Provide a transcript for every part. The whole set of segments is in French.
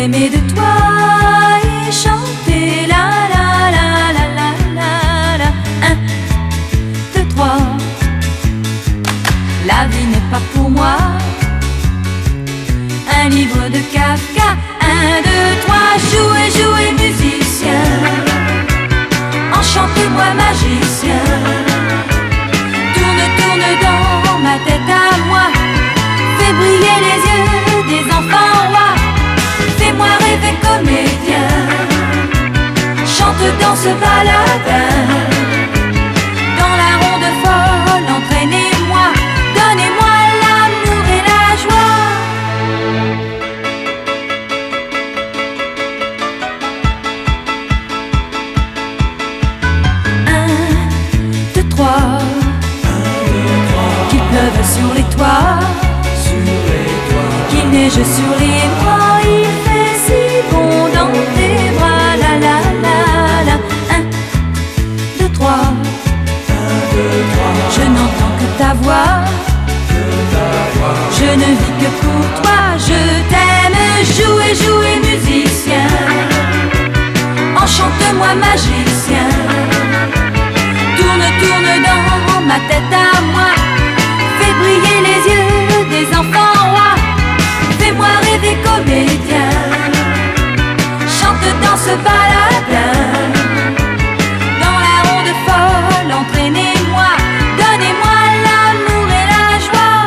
m'aimer de toi et chanter la la la la la la la. Un, deux, trois. La vie n'est pas pour moi un livre de Kafka. Un, deux, trois. Jouez, jouez, musicien. Enchantez-moi, magicien. Tourne, tourne dans ma tête à moi. Fais briller les yeux des enfants rois. Fais-moi rêver comédien. Chante dans ce baladin. Dans la ronde folle, entraînez-moi. Donnez-moi l'amour et la joie. Un, deux, trois. Qu'il pleuve sur les toits, qu'il neige sur les bras, il fait si bon dans tes bras. La la la la. Un, deux, trois. Je n'entends que ta voix. Je ne vis que pour toi. Je t'aime. Jouez, jouez, musicien. Enchante-moi, magicien. Tourne, tourne dans ma tête à moi. Fais briller les yeux des enfants rois. Fais-moi rêver comédien. Chante dans ce baladin. Dans la ronde folle, entraînez-moi. Donnez-moi l'amour et la joie.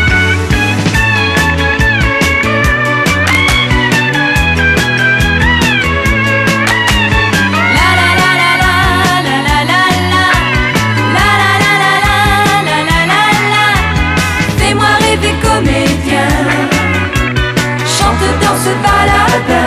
La la la la la la la la la. La la la la la la la la. Fais-moi rêver comédien. Chante dans ce baladin.